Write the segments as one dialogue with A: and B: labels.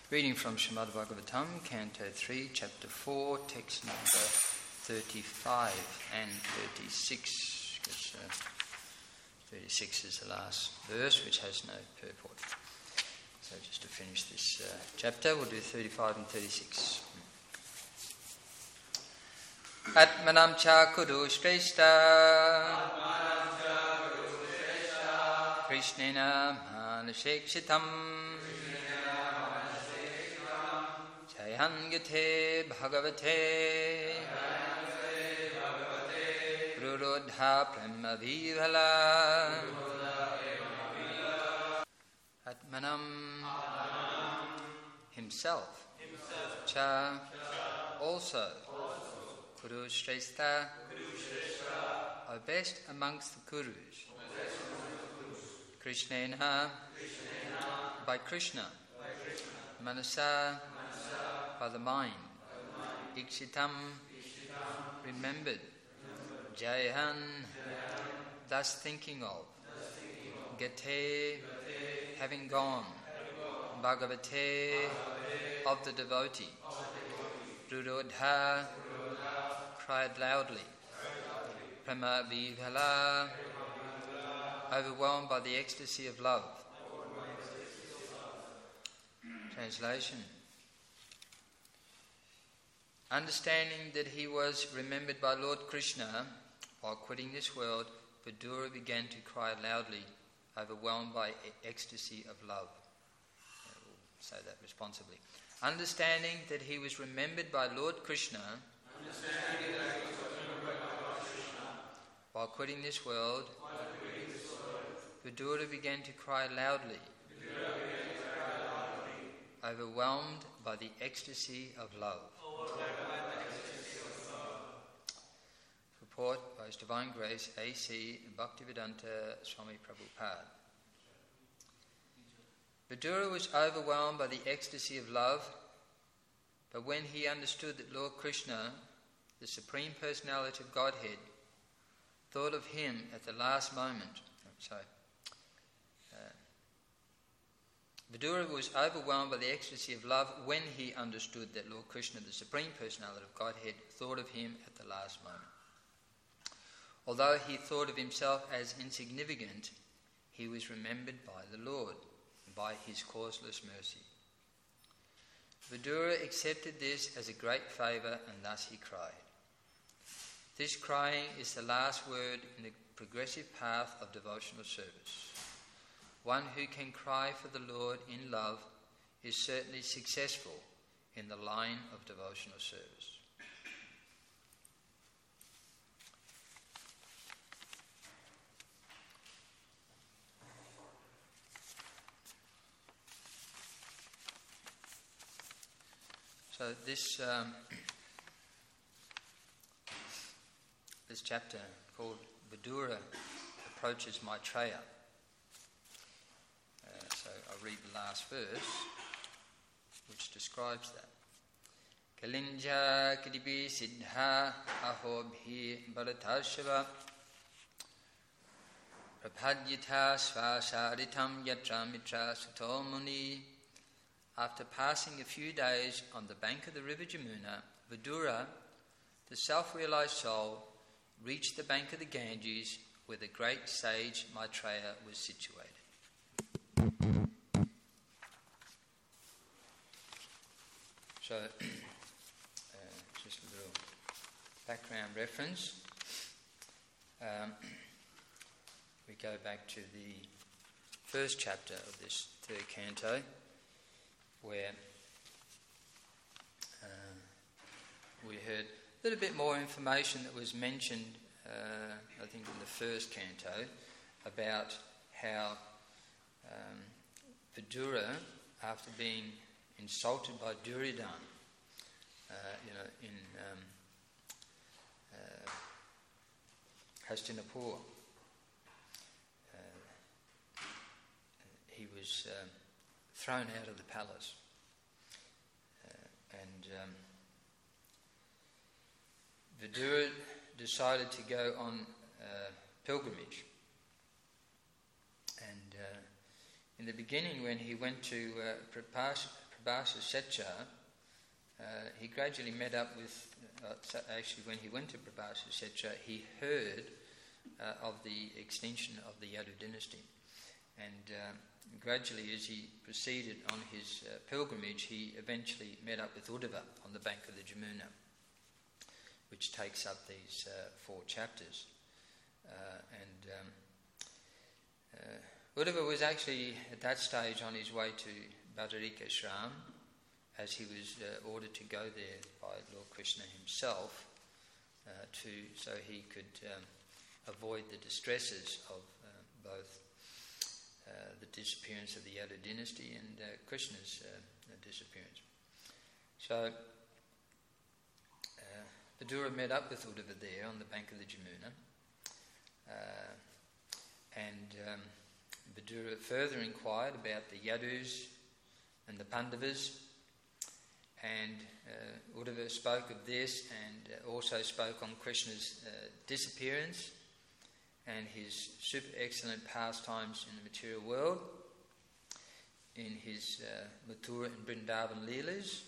A: Reading from Srimad Bhagavatam, Canto 3, Chapter 4, text number 35 and 36. Because 36 is the last verse, which has no purport. So just to finish this chapter, we'll do 35 and 36. Atmanam cha kudu shrestha Krishnena manashekshitam Jayan gate bhagavate Rurodha prema vivala Atmanam himself cha also Kuru Shrestha are best amongst the Kurus. Krishnena by Krishna. Manasa by the mind. Ikshitam remembered. Jayan thus thinking of. Gate having gone. Bhagavate of the devotee. Rurodha cried loudly. Prema vivala overwhelmed by the ecstasy of love. Translation. Understanding that he was remembered by Lord Krishna, while quitting this world, Vidura began to cry loudly, overwhelmed by ecstasy of love. We'll say that responsibly. Understanding that he was remembered by Lord Krishna, while quitting this world, Vidura began to cry loudly, overwhelmed by the ecstasy of love. Report by His Divine Grace A.C. Bhaktivedanta Swami Prabhupada. Vidura was overwhelmed by the ecstasy of love, but when he understood that Lord Krishna, the Supreme Personality of Godhead, thought of him at the last moment. Vidura was overwhelmed by the ecstasy of love when he understood that Lord Krishna, the Supreme Personality of Godhead, thought of him at the last moment. Although he thought of himself as insignificant, he was remembered by the Lord, by his causeless mercy. Vidura accepted this as a great favour, and thus he cried. This crying is the last word in the progressive path of devotional service. One who can cry for the Lord in love is certainly successful in the line of devotional service. So this chapter called Vidura approaches Maitreya. So I'll read the last verse, which describes that. Kalinja kadibi siddha ahobhi bharatarshava prapadyita svasaritam yatra mitra suto muni. After passing a few days on the bank of the river Jamuna, Vidura, the self-realized soul, reached the bank of the Ganges where the great sage Maitreya was situated. So, just a little background reference. We go back to the first chapter of this third canto, where we heard a little bit more information that was mentioned, I think, in the first canto, about how Vidura, after being insulted by Duryodhana, in Hastinapur, he was thrown out of the palace, and Vidura decided to go on pilgrimage. And in the beginning, when he went to Prabhasa Setcha, he gradually met up with, actually when he went to Prabhasa Setcha, he heard of the extension of the Yadu dynasty. And gradually as he proceeded on his pilgrimage, he eventually met up with Uddhava on the bank of the Jamuna, which takes up these 4 chapters. Uddhava was actually at that stage on his way to Badarikashram, as he was ordered to go there by Lord Krishna himself, so he could avoid the distresses of both the disappearance of the Yadu dynasty and Krishna's disappearance. So Vidura met up with Uddhava there on the bank of the Jamuna, and Vidura further inquired about the Yadus and the Pandavas, and Uddhava spoke of this and also spoke on Krishna's disappearance and his super excellent pastimes in the material world, in his Mathura and Vrindavan Leelas.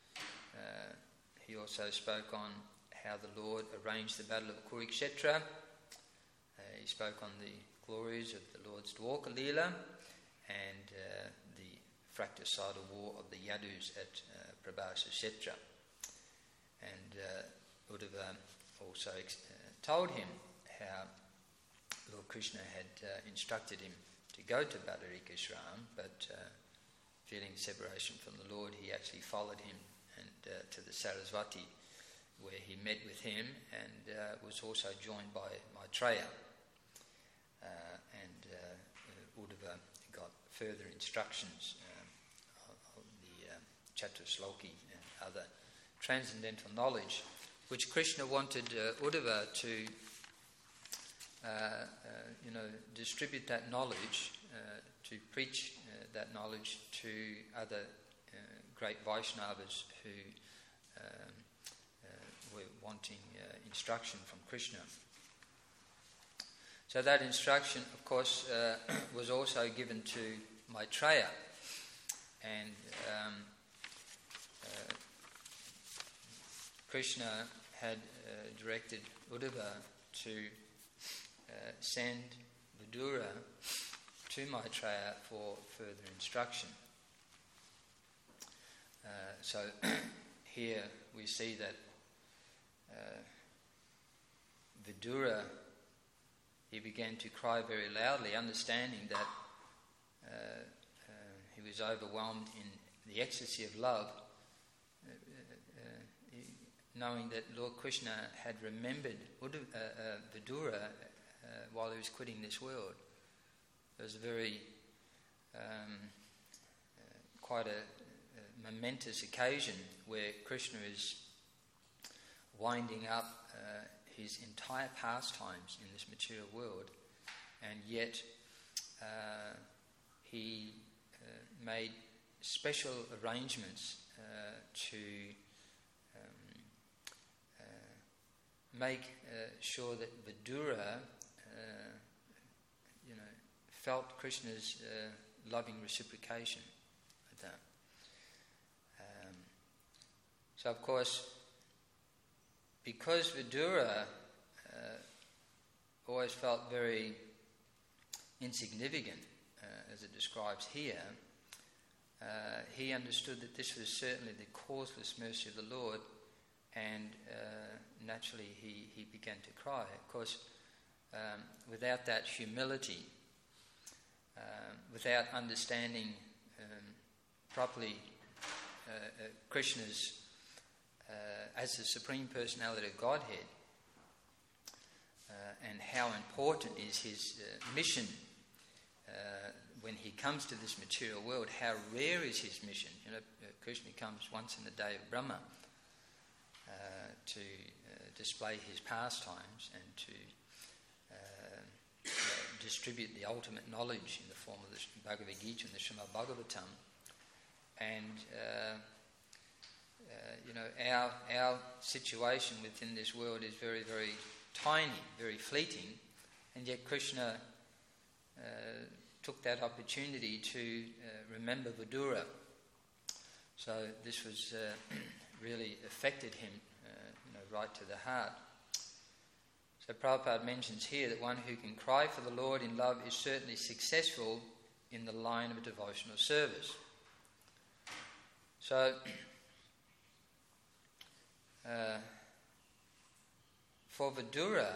A: He also spoke on how the Lord arranged the battle of Kurukshetra. He spoke on the glories of the Lord's Dwarka Leela and the fratricidal war of the Yadus at Prabhasa Setcha. And Uddhava also told him how Lord Krishna had instructed him to go to Badarikashram, but feeling separation from the Lord, he actually followed him and to the Sarasvati, where he met with him and was also joined by Maitreya. Uddhava got further instructions of the Chatusloki and other transcendental knowledge, which Krishna wanted Uddhava to distribute that knowledge, to preach that knowledge to other great Vaishnavas who were wanting instruction from Krishna. So that instruction, of course, was also given to Maitreya, and Krishna had directed Uddhava to send Vidura to Maitreya for further instruction. So here we see that Vidura, he began to cry very loudly, understanding that he was overwhelmed in the ecstasy of love, knowing that Lord Krishna had remembered Vidura while he was quitting this world. It was a very quite a momentous occasion where Krishna is winding up his entire pastimes in this material world, and yet he made special arrangements to make sure that Vidura felt Krishna's loving reciprocation at that. So of course, because Vidura always felt very insignificant, as it describes here, he understood that this was certainly the causeless mercy of the Lord, and naturally he began to cry. Of course, without that humility, without understanding properly Krishna's as the Supreme Personality of Godhead, and how important is his mission when he comes to this material world, how rare is his mission. Krishna comes once in the day of Brahma to display his pastimes and to distribute the ultimate knowledge in the form of the Bhagavad Gita and the Srimad Bhagavatam. And our situation within this world is very, very tiny, very fleeting, and yet Krishna took that opportunity to remember Vidura So this was really affected him, right to the heart. So Prabhupada mentions here that one who can cry for the Lord in love is certainly successful in the line of devotional service. So, for Vidura,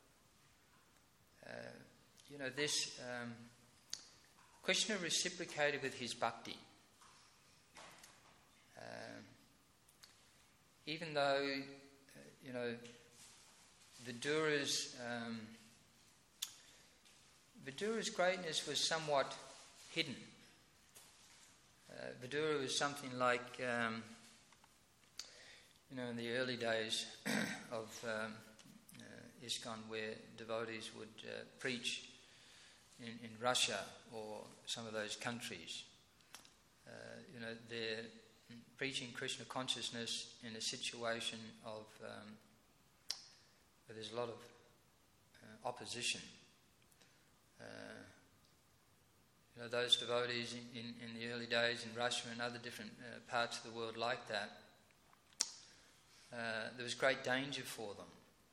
A: this Krishna reciprocated with his bhakti. Even though, Vidura's greatness was somewhat hidden. Vidura was something like, in the early days of ISKCON, where devotees would preach in Russia or some of those countries. They're preaching Krishna consciousness in a situation of where there's a lot of opposition. Those devotees in the early days in Russia and other different parts of the world like that, there was great danger for them.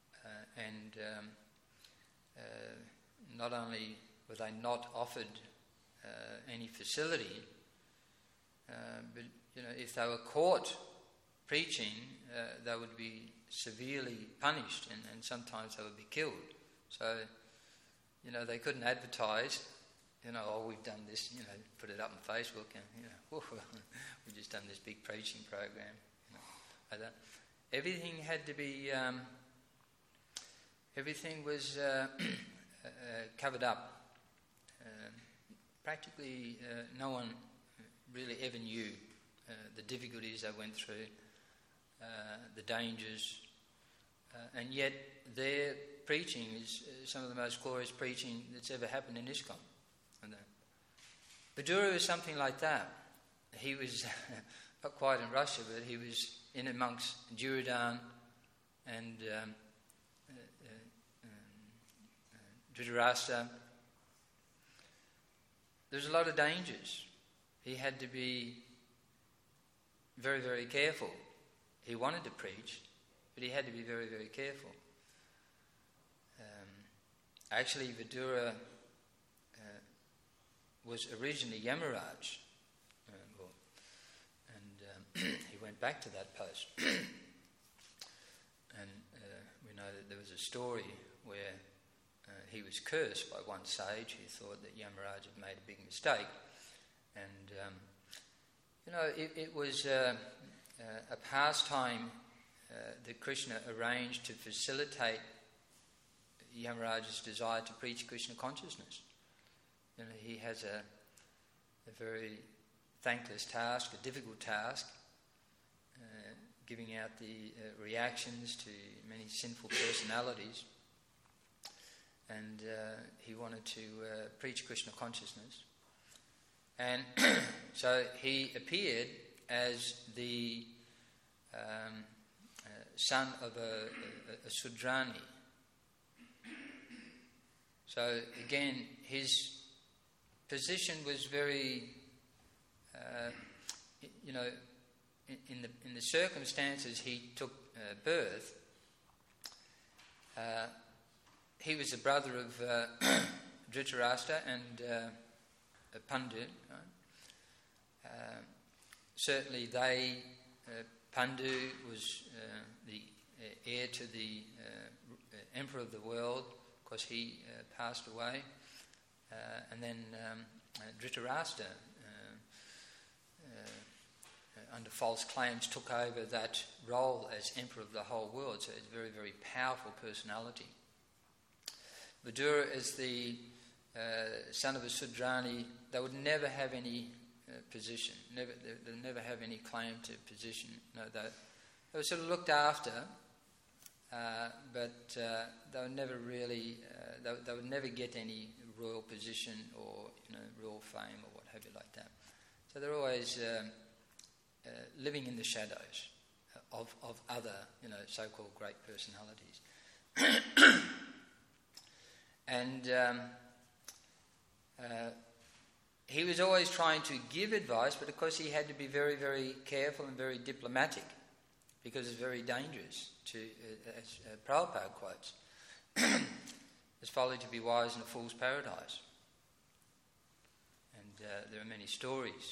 A: Not only were they not offered any facility, but if they were caught preaching, they would be severely punished, and sometimes they would be killed. So, they couldn't advertise, we've done this, put it up on Facebook, and, we've just done this big preaching program. Like that. Everything had to be, everything was covered up. Practically no one really ever knew the difficulties they went through, the dangers, and yet their preaching is some of the most glorious preaching that's ever happened in ISKCON. Vidura was something like that. He was not quite in Russia, but he was in amongst Duryodhana and Dhritarashtra. There's a lot of dangers. He had to be very, very careful. He wanted to preach, but he had to be very, very careful. Actually, Vidura was originally Yamaraj, he went back to that post. And we know that there was a story where he was cursed by one sage who thought that Yamaraj had made a big mistake. And, it was a pastime that Krishna arranged to facilitate Yamaraj's desire to preach Krishna consciousness. He has a very thankless task, a difficult task, giving out the reactions to many sinful personalities. And he wanted to preach Krishna consciousness. And so he appeared as the son of a Sudrani. So again, his position was very, in the circumstances he took birth, he was the brother of Dhritarashtra and Pandu. Right? Certainly Pandu was the heir to the emperor of the world, because he passed away. And then Dhritarashtra, under false claims, took over that role as emperor of the whole world. So it's a very, very powerful personality. Vidura is the son of a Sudrani. They would never have any position. They would never have any claim to position. No, they were sort of looked after, but they would never really. They would never get any royal position or royal fame or what have you like that. So they're always living in the shadows of other so-called great personalities. And he was always trying to give advice, but of course he had to be very, very careful and very diplomatic, because it's very dangerous to, as Prabhupada quotes, it's folly to be wise in a fool's paradise. And there are many stories.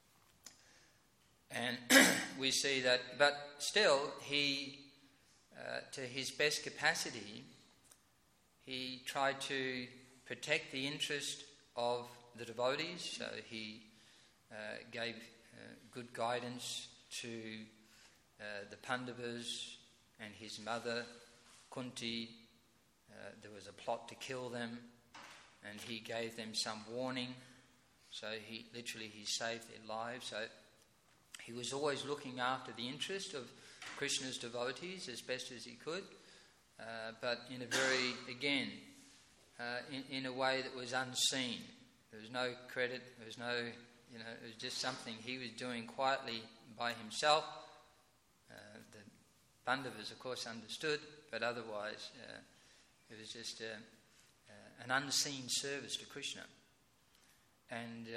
A: And we see that, but still, he, to his best capacity, he tried to protect the interest of the devotees. So he gave good guidance to the Pandavas and his mother, Kunti. There was a plot to kill them, and he gave them some warning. So he saved their lives. So he was always looking after the interest of Krishna's devotees as best as he could, but in a very, again, in a way that was unseen. There was no credit, there was no, it was just something he was doing quietly by himself. The Pandavas, of course, understood, but otherwise it was just an unseen service to Krishna. And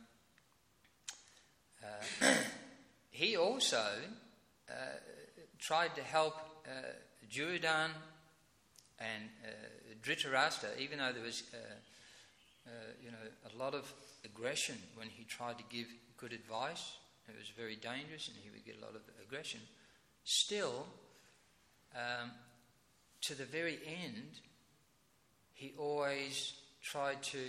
A: he also tried to help Duryodhana and Dhritarashtra, even though there was a lot of aggression when he tried to give good advice. It was very dangerous and he would get a lot of aggression. Still, to the very end, he always tried to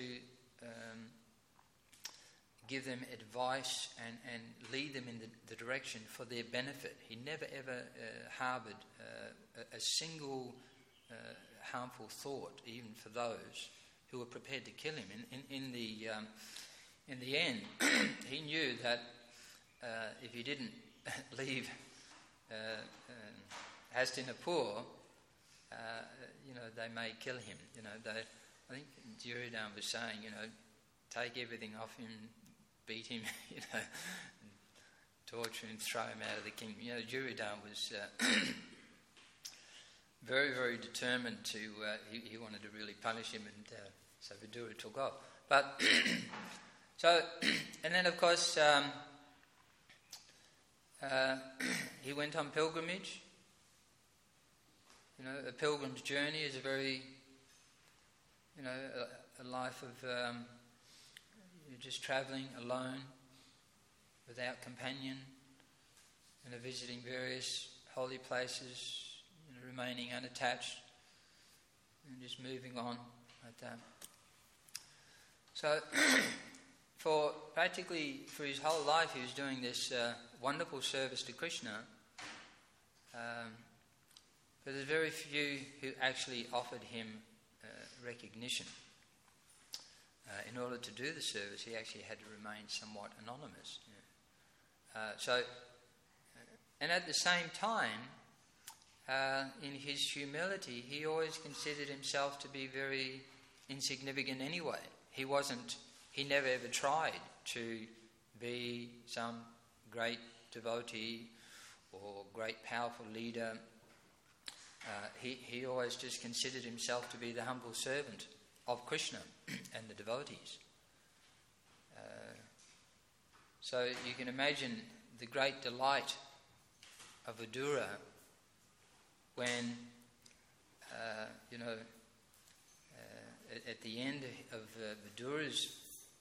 A: give them advice and lead them in the direction for their benefit. He never ever harboured a single harmful thought, even for those who were prepared to kill him. In the end, he knew that if he didn't leave Hastinapur, they may kill him. I think Duryodhana was saying, take everything off him, beat him, torture him, throw him out of the kingdom. Duryodhana was very, very determined to. He wanted to really punish him, and so Vidura took off. But and then of course he went on pilgrimage. A pilgrim's journey is a very, a life of you're just travelling alone, without companion, visiting various holy places, remaining unattached, and just moving on like that. So, for his whole life, he was doing this wonderful service to Krishna. But there's very few who actually offered him recognition. In order to do the service, he actually had to remain somewhat anonymous. And at the same time, in his humility, he always considered himself to be very insignificant anyway. He never ever tried to be some great devotee or great powerful leader. He always just considered himself to be the humble servant of Krishna and the devotees. So you can imagine the great delight of Vidura when, at the end of Vidura's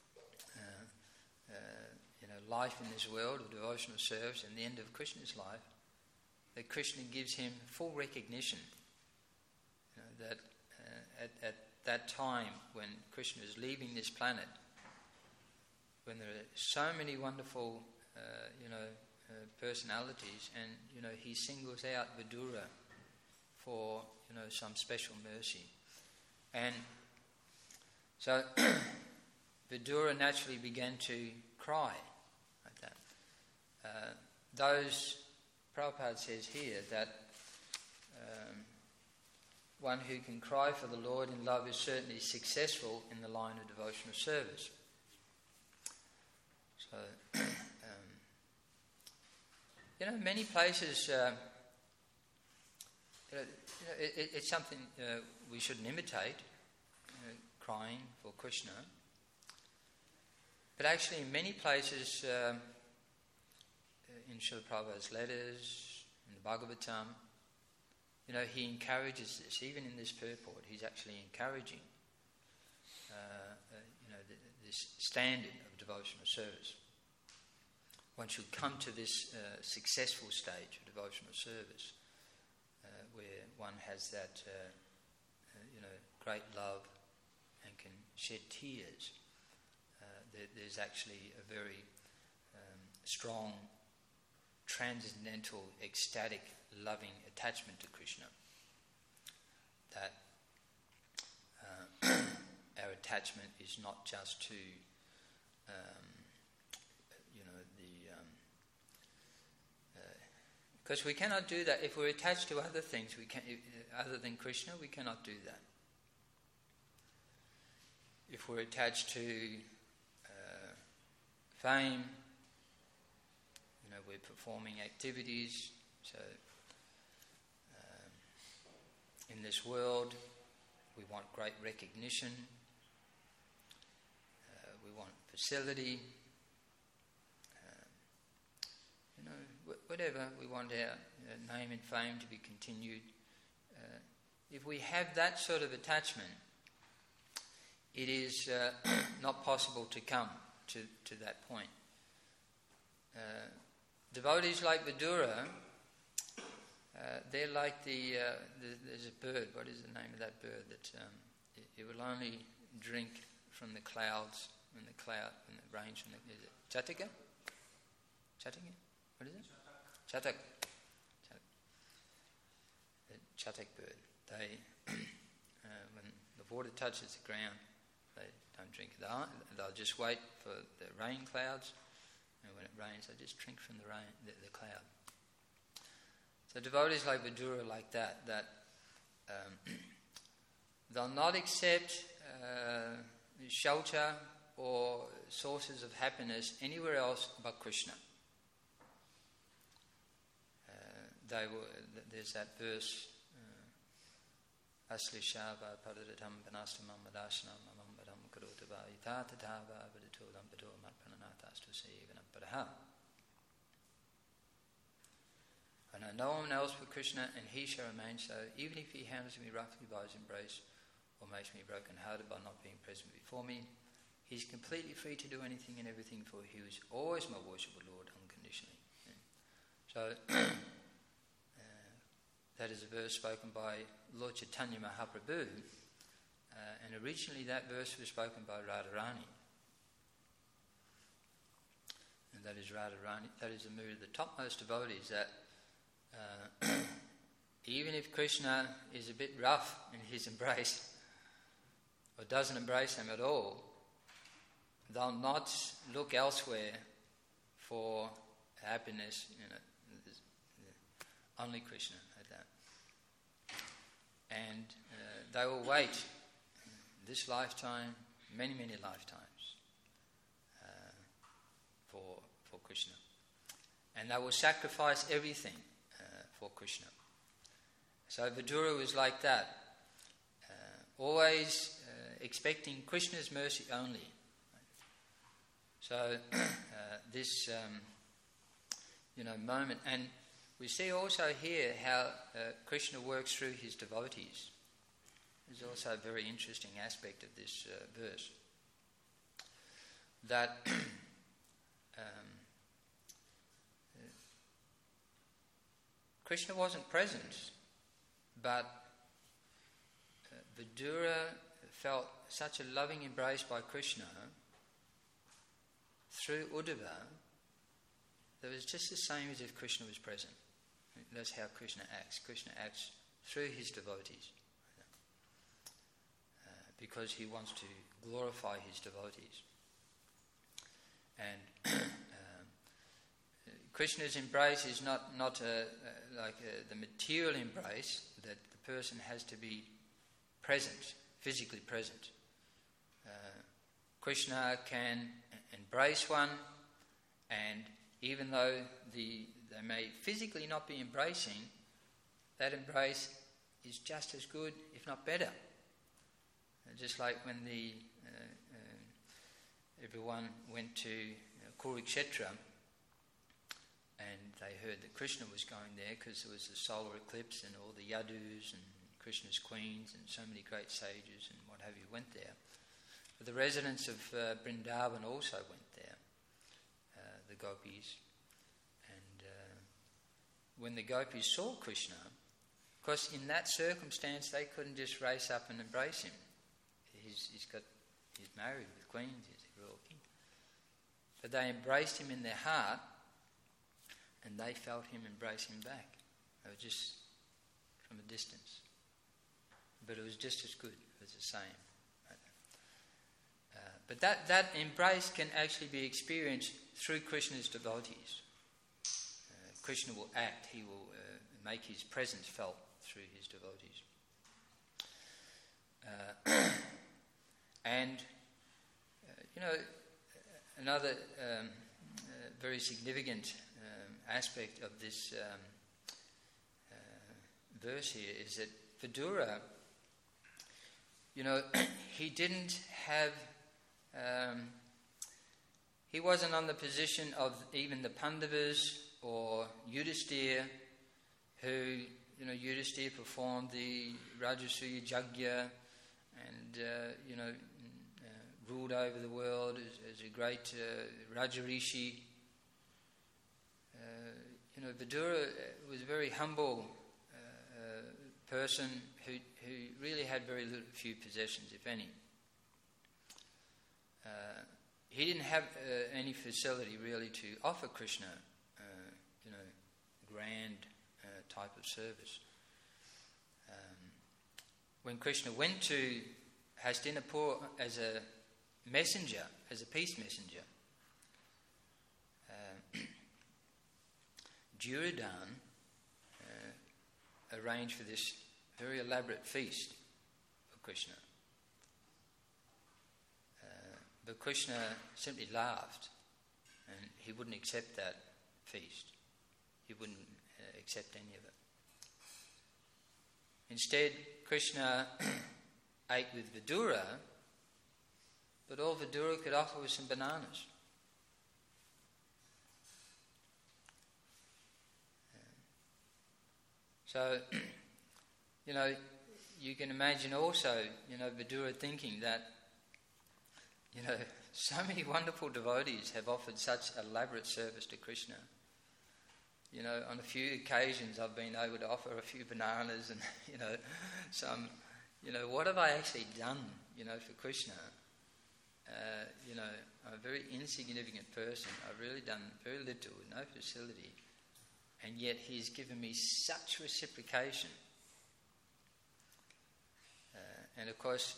A: life in this world of devotional service, and the end of Krishna's life, that Krishna gives him full recognition. That at that time when Krishna is leaving this planet, when there are so many wonderful, personalities, and he singles out Vidura for some special mercy, and so Vidura naturally began to cry like that. Prabhupada says here that one who can cry for the Lord in love is certainly successful in the line of devotional service. So, many places, it's something we shouldn't imitate, crying for Krishna. But actually in many places, in Srila Prabhupada's letters, in the Bhagavatam, he encourages this. Even in this purport, he's actually encouraging this standard of devotional service. One should come to this successful stage of devotional service where one has that great love and can shed tears. There's actually a very strong, transcendental, ecstatic, loving attachment to Krishna. That our attachment is not just to because we cannot do that. If we're attached to other things, other than Krishna, we cannot do that. If we're attached to fame, we're performing activities. So in this world, we want great recognition. We want facility. Whatever, we want our name and fame to be continued. If we have that sort of attachment, it is not possible to come to that point. Devotees like Vidura, they're like there's a bird. What is the name of that bird that it will only drink from the clouds when it rains from the... Is it Chatika? Chatika? What is it? Chatak. The Chatak bird. They, when the water touches the ground, they don't drink it. They'll just wait for the rain clouds, and when it rains, they just drink from the cloud. So devotees like Vidura like that they'll not accept shelter or sources of happiness anywhere else but Krishna. There's that verse, Asli Shava Padadatam Panastamam Madashanam Amambadam Karotava Itatava Vadatolam Bado Matpananatas Sevanapadaha. I know no one else but Krishna, and he shall remain so, even if he handles me roughly by his embrace, or makes me broken-hearted by not being present before me. He's completely free to do anything and everything, for he is always my worshipful Lord unconditionally. So that is a verse spoken by Lord Chaitanya Mahaprabhu, and originally that verse was spoken by Radharani. And that is Radharani, that is the mood of the topmost devotees, that even if Krishna is a bit rough in his embrace, or doesn't embrace him at all, they'll not look elsewhere for happiness, only Krishna at that. And they will wait this lifetime, many, many lifetimes for Krishna. And they will sacrifice everything for Krishna. So Vidura was like that, always expecting Krishna's mercy only. So this moment, and we see also here how Krishna works through his devotees. There's also a very interesting aspect of this verse, that Krishna wasn't present, but Vidura felt such a loving embrace by Krishna through Uddhava that it was just the same as if Krishna was present. That's how Krishna acts. Krishna acts through his devotees because he wants to glorify his devotees. And Krishna's embrace is not like the material embrace that the person has to be present, physically present. Krishna can embrace one, and even though they may physically not be embracing, that embrace is just as good, if not better. Just like when the everyone went to Kurukshetra, and they heard that Krishna was going there because there was a solar eclipse and all the Yadus and Krishna's queens and so many great sages and what have you went there. But the residents of Vrindavan also went there, the gopis. And when the gopis saw Krishna, of course in that circumstance they couldn't just race up and embrace him. He's married with queens, he's a royal king. But they embraced him in their heart, and they felt him embrace him back. They were just from a distance. But it was just as good, it was the same. But that embrace can actually be experienced through Krishna's devotees. Krishna will act, he will make his presence felt through his devotees. And, another very significant aspect of this verse here is that Vidura, he didn't have, he wasn't on the position of even the Pandavas or Yudhisthira, who, Yudhisthira performed the Rajasuya Yajna and, ruled over the world as a great Rajarishi. Vidura was a very humble person who really had very few possessions, if any. He didn't have any facility really to offer Krishna, grand type of service. When Krishna went to Hastinapur as a messenger, as a peace messenger, Duryodhana arranged for this very elaborate feast for Krishna. But Krishna simply laughed, and he wouldn't accept that feast. He wouldn't accept any of it. Instead, Krishna ate with Vidura, but all Vidura could offer was some bananas. So, you can imagine also, Vidura thinking that, so many wonderful devotees have offered such elaborate service to Krishna. On a few occasions I've been able to offer a few bananas and, some, what have I actually done, for Krishna? I'm a very insignificant person. I've really done very little, with no facility. And yet he's given me such reciprocation. And of course,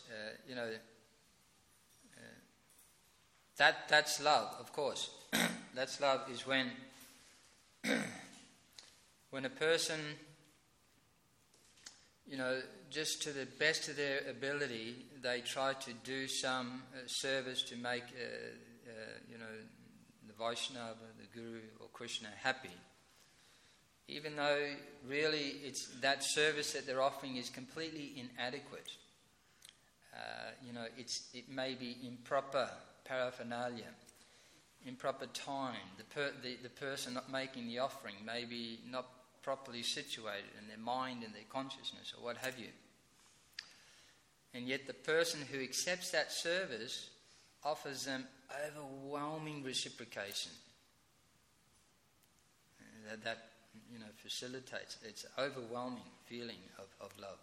A: that's love, of course. That's love is when a person, just to the best of their ability, they try to do some service to make, the Vaishnava, the Guru or Krishna happy. Even though really it's that service that they're offering is completely inadequate. It may be improper paraphernalia, improper time. The person not making the offering may be not properly situated in their mind and their consciousness or what have you. And yet the person who accepts that service offers them overwhelming reciprocation. That facilitates, it's an overwhelming feeling of love.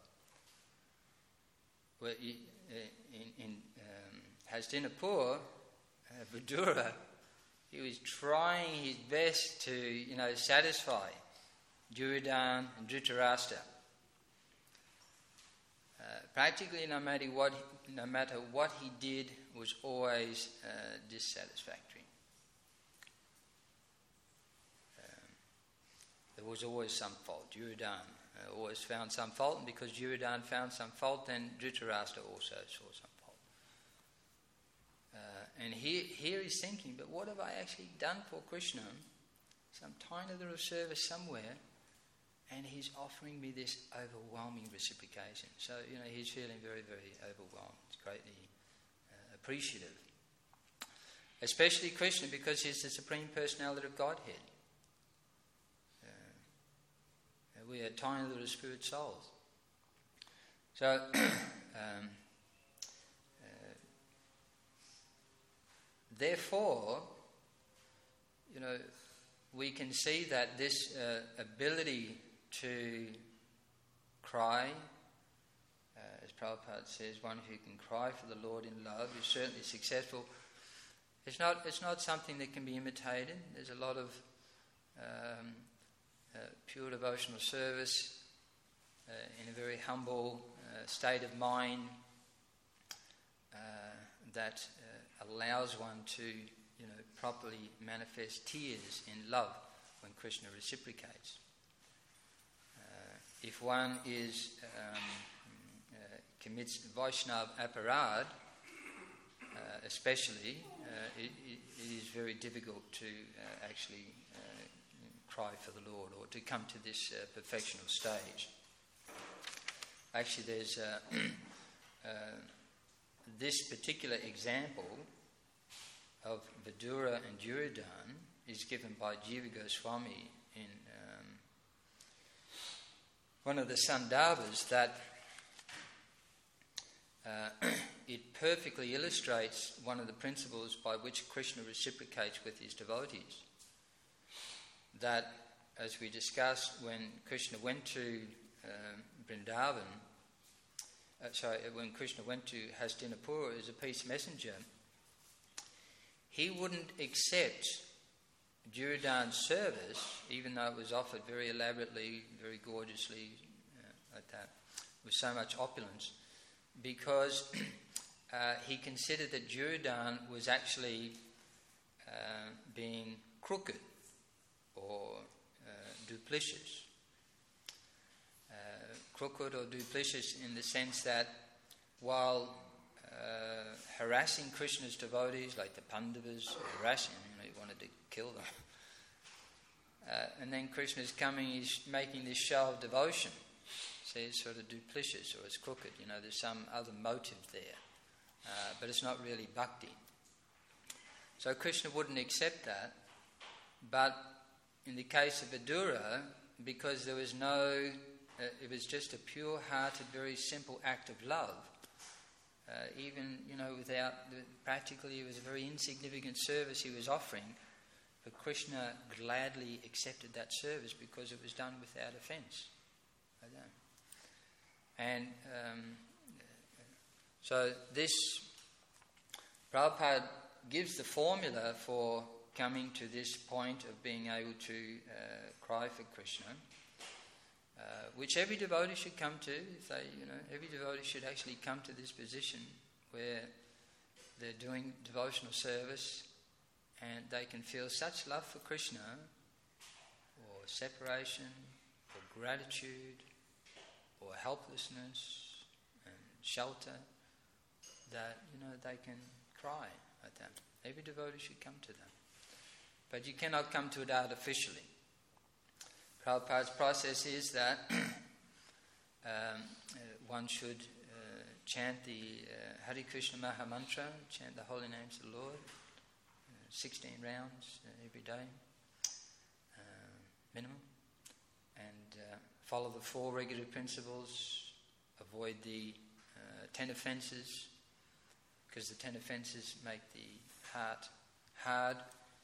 A: Where in Hastinapur, Vidura, he was trying his best to, satisfy Duryodhana and Dhritarashtra. Practically, no matter what he did, was always dissatisfactory. There was always some fault. Duryodhana always found some fault, and because Duryodhana found some fault, then Dhritarashtra also saw some fault. And here he's thinking, but what have I actually done for Krishna? Some tiny little service somewhere, and he's offering me this overwhelming reciprocation. So, he's feeling very, very overwhelmed. He's greatly appreciative. especially Krishna, because he's the Supreme Personality of Godhead. We are tiny little spirit souls. So, therefore, we can see that this ability to cry, as Prabhupada says, one who can cry for the Lord in love is certainly successful. It's not something that can be imitated. There's a lot of pure devotional service in a very humble state of mind that allows one to properly manifest tears in love when Krishna reciprocates. If one commits Vaishnava aparad, especially, it is very difficult to actually cry for the Lord or to come to this perfectional stage. Actually, there's this particular example of Vidura and Duryodhana is given by Jiva Goswami in one of the Sandarbhas that it perfectly illustrates one of the principles by which Krishna reciprocates with his devotees. That, as we discussed, when Krishna went to Vrindavan, when Krishna went to Hastinapura as a peace messenger, he wouldn't accept Duryodhana's service, even though it was offered very elaborately, very gorgeously, like that, with so much opulence, because he considered that Duryodhana was actually being crooked or duplicitous. Crooked or duplicitous in the sense that while harassing Krishna's devotees, like the Pandavas, harassing, he wanted to kill them. And then Krishna's coming, he's making this show of devotion. So it's sort of duplicitous or it's crooked, there's some other motive there. But it's not really bhakti. So Krishna wouldn't accept that. But in the case of Vidura, because there was it was just a pure-hearted, very simple act of love. Even, without, practically it was a very insignificant service he was offering, but Krishna gladly accepted that service because it was done without offence. And so this, Prabhupada gives the formula for coming to this point of being able to cry for Krishna, which every devotee should come to. Every devotee should actually come to this position where they're doing devotional service and they can feel such love for Krishna, or separation, or gratitude, or helplessness and shelter, that they can cry at that. Every devotee should come to that. But you cannot come to it artificially. Prabhupada's process is that one should chant the Hare Krishna Maha Mantra, chant the holy names of the Lord, 16 rounds every day, minimum, and follow the 4 regular principles, avoid the 10 offences, because the 10 offences make the heart hard,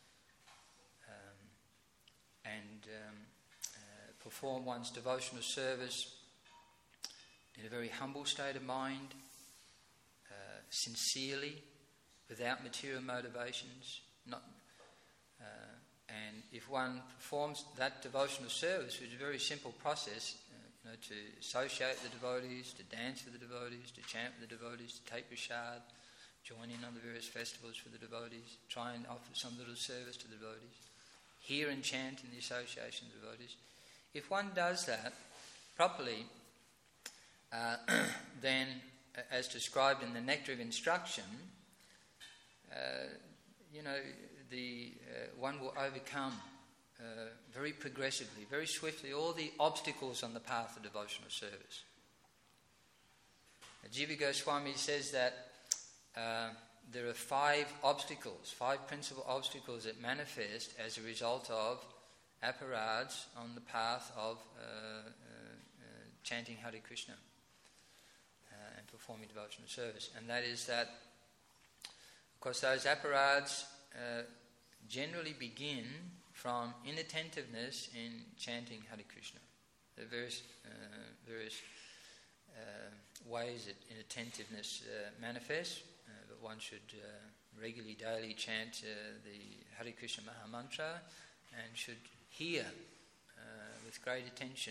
A: and perform one's devotional service in a very humble state of mind, sincerely, without material motivations. And if one performs that devotional service, which is a very simple process, to associate with the devotees, to dance with the devotees, to chant with the devotees, to take prasad, join in on the various festivals for the devotees, try and offer some little service to the devotees, hear and chant in the association of the devotees. If one does that properly, then, as described in the Nectar of Instruction, one will overcome very progressively, very swiftly, all the obstacles on the path of devotional service. Jiva Goswami says that there are 5 obstacles, 5 principal obstacles that manifest as a result of apparads on the path of chanting Hare Krishna and performing devotional service. And that is that, of course, those apparads generally begin from inattentiveness in chanting Hare Krishna. There are various ways that inattentiveness manifests, but one should regularly, daily chant the Hare Krishna Maha Mantra and should hear with great attention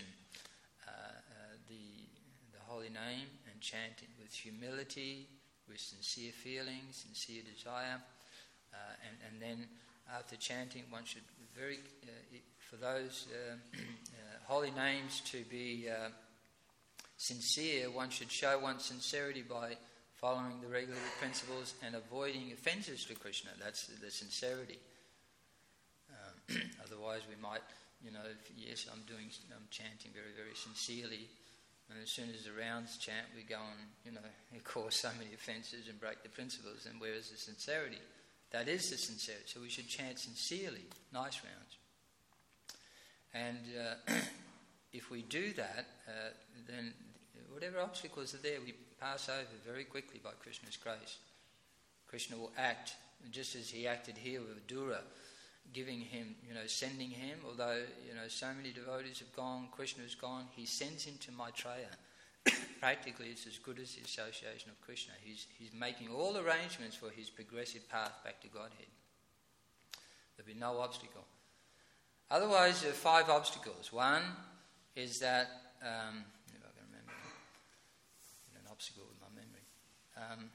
A: the holy name and chant it with humility, with sincere feeling, sincere desire, and then after chanting one should for those holy names to be sincere, one should show one's sincerity by following the regulative principles and avoiding offences to Krishna. That's the sincerity. Otherwise we might, yes, I'm chanting very, very sincerely, and as soon as the rounds chant, we go and, cause so many offences and break the principles, and where is the sincerity? That is the sincerity. So we should chant sincerely, nice rounds. And if we do that, then whatever obstacles are there, we pass over very quickly by Krishna's grace. Krishna will act, just as he acted here with Vidura, giving him, sending him, although, so many devotees have gone, Krishna has gone, he sends him to Maitreya. Practically, it's as good as the association of Krishna. He's making all arrangements for his progressive path back to Godhead. There'll be no obstacle. Otherwise, there are 5 obstacles. One is that, if I can remember, an obstacle with my memory.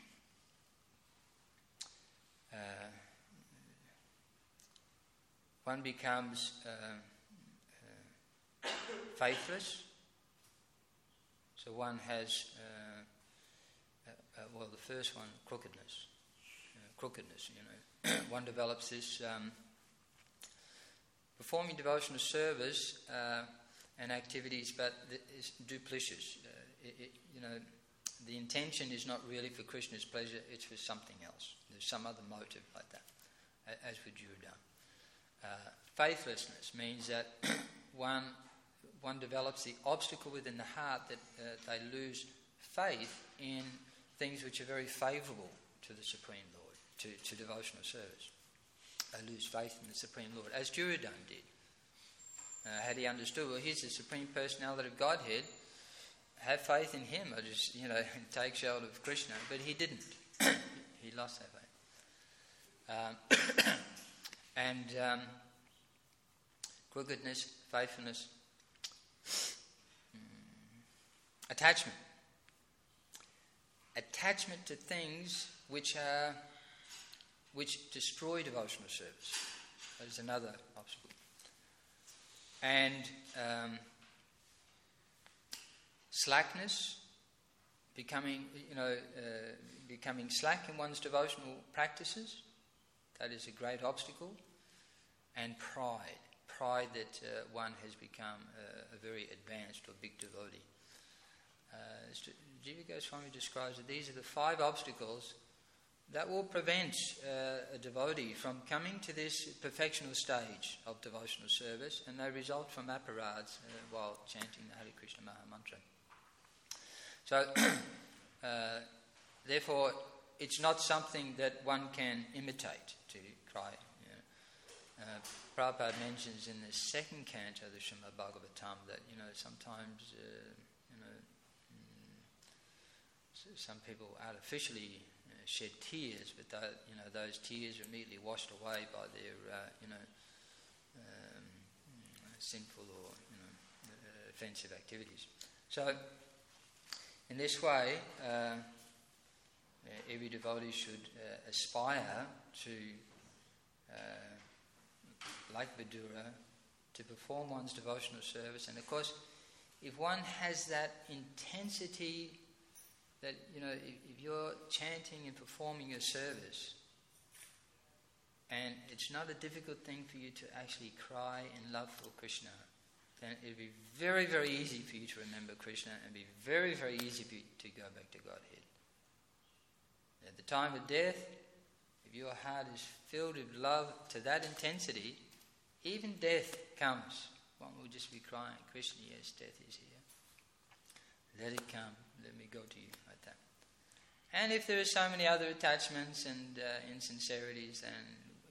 A: One becomes faithless. So one has, the first one, crookedness. One develops this performing devotional service and activities, but it's duplicitous. The intention is not really for Krishna's pleasure, it's for something else. There's some other motive like that, as with Juradan. Faithlessness means that one develops the obstacle within the heart that they lose faith in things which are very favourable to the Supreme Lord, to devotional service. They lose faith in the Supreme Lord, as Juradan did. Had he understood, well, here's the Supreme Personality of Godhead, have faith in him, or just, take shelter of Krishna, but he didn't. He lost that faith. And crookedness, faithfulness, attachment to things which destroy devotional service. That is another obstacle. And slackness, becoming slack in one's devotional practices. That is a great obstacle. And pride that one has become a very advanced or big devotee. Jiva Goswami describes that these are the 5 obstacles that will prevent a devotee from coming to this perfectional stage of devotional service, and they result from apparads while chanting the Hare Krishna Maha Mantra. So, therefore, it's not something that one can imitate, to cry. Prabhupada mentions in the 2nd canto of the Srimad Bhagavatam that, sometimes, some people artificially shed tears, but those tears are immediately washed away by their, sinful or offensive activities. So, in this way, every devotee should aspire to, like Vidura, to perform one's devotional service. And of course, if one has that intensity that, if you're chanting and performing your service, and it's not a difficult thing for you to actually cry in love for Krishna, then it'll be very, very easy for you to remember Krishna and be very, very easy for you to go back to Godhead. At the time of death, if your heart is filled with love to that intensity, even death comes. One will just be crying, Krishna, yes, death is here. Let it come. Let me go to you, like that. And if there are so many other attachments and insincerities, and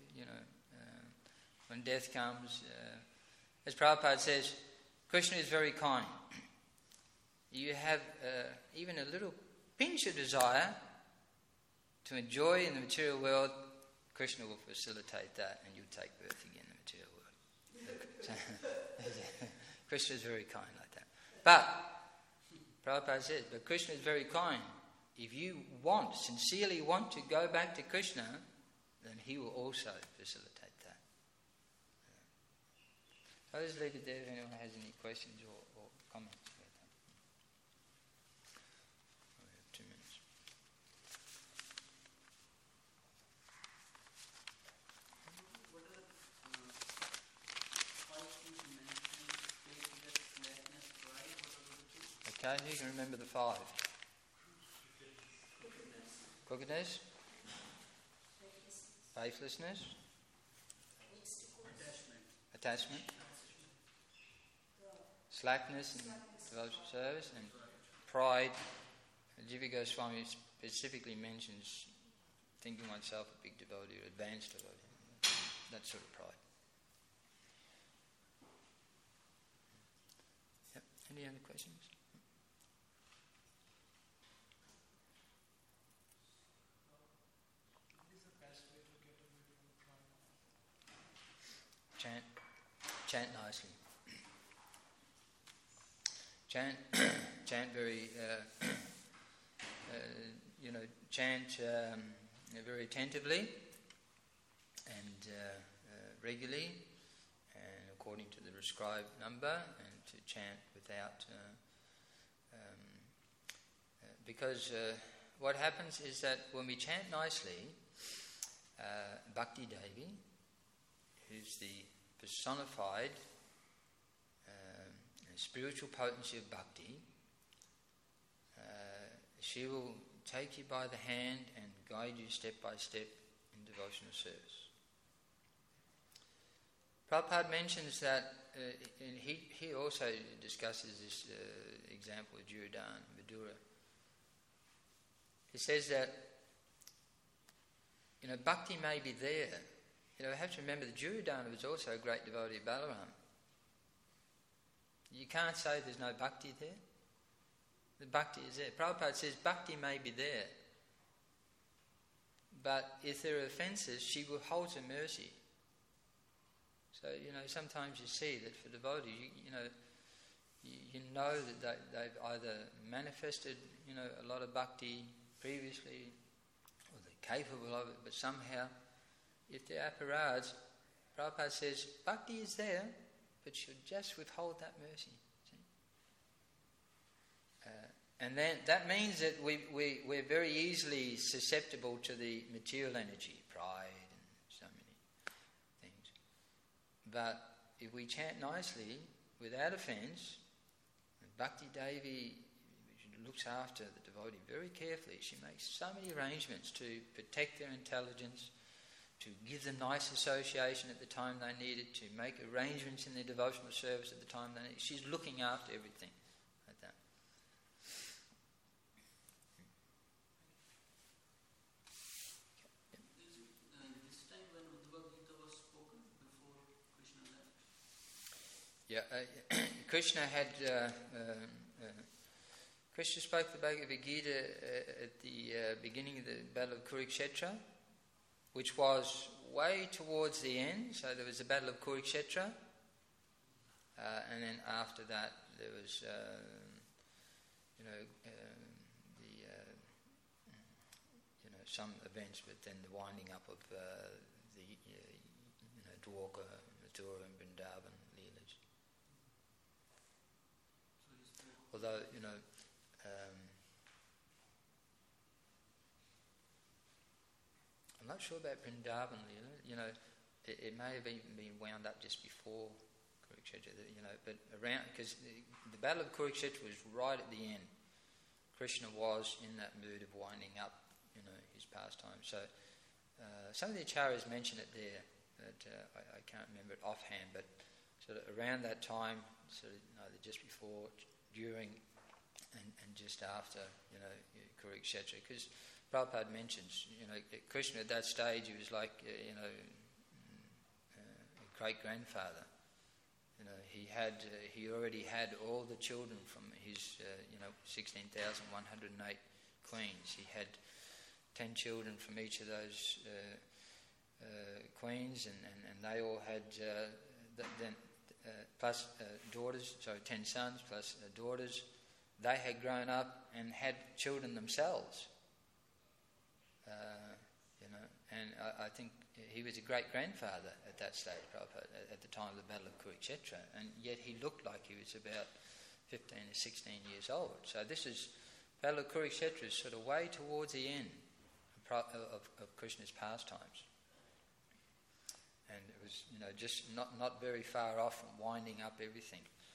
A: when death comes, as Prabhupada says, Krishna is very kind. You have even a little pinch of desire to enjoy in the material world, Krishna will facilitate that, and you'll take birth again in the material world. Krishna is very kind like that. But Prabhupada says, but Krishna is very kind. If you sincerely want to go back to Krishna, then he will also facilitate that. So I'll just leave it there if anyone has any questions or comments about that. We have 2 minutes.
B: What are the 5 things you mentioned? Faithless, slackness, pride. What are the 2?
A: Okay, who can remember the 5? Crookedness, faithlessness, attachment, slackness in devotional service, and pride. Jiva Goswami specifically mentions thinking oneself a big devotee or advanced devotee, that sort of pride. Yep. Any other questions? Chant nicely. Chant very, chant very attentively and regularly, and according to the prescribed number, and to chant without, because what happens is that when we chant nicely, Bhakti Devi, who's the personified spiritual potency of bhakti, she will take you by the hand and guide you step by step in devotional service. Prabhupada mentions that, and he also discusses this example of Jiradan, Vidura. He says that, bhakti may be there. We have to remember that Duryodhana was also a great devotee of Balaram. You can't say there's no bhakti there. The bhakti is there. Prabhupada says bhakti may be there, but if there are offences, she will hold her mercy. So, sometimes you see that for devotees, you know that they've either manifested, a lot of bhakti previously, or they're capable of it, but somehow, if they're aparads, Prabhupada says, bhakti is there, but she'll just withhold that mercy. See? And then that means that we're very easily susceptible to the material energy, pride and so many things. But if we chant nicely, without offence, Bhakti Devi looks after the devotee very carefully. She makes so many arrangements to protect their intelligence, to give them nice association at the time they need it, to make arrangements in their devotional service at the time they need it. She's looking after everything like that.
B: This time when Bhagavad Gita was spoken before Krishna left?
A: Yeah, Krishna had... Krishna spoke the Bhagavad Gita at the beginning of the Battle of Kurukshetra, which was way towards the end. So there was the Battle of Kurukshetra, and then after that there was, some events, but then the winding up of the Dwarka, Mathura, and Vrindavan Leelas. Although I'm not sure about Vrindavan Leela. It may have even been wound up just before Kurukshetra. But around, because the Battle of Kurukshetra was right at the end. Krishna was in that mood of winding up, his pastimes. So some of the acharyas mention it there, but I can't remember it offhand, but sort of around that time, sort of either just before, during, and just after, Kurukshetra, because Prabhupada mentions, Krishna at that stage, he was like, a great-grandfather. He already had all the children from his, 16,108 queens. He had 10 children from each of those queens, and they all had plus daughters, so 10 sons plus daughters. They had grown up and had children themselves. And I think he was a great-grandfather at that stage, Prabhupada, at the time of the Battle of Kurukshetra, and yet he looked like he was about 15 or 16 years old. So this is, Battle of Kurukshetra is sort of way towards the end of Krishna's pastimes. And it was, just not very far off from winding up everything.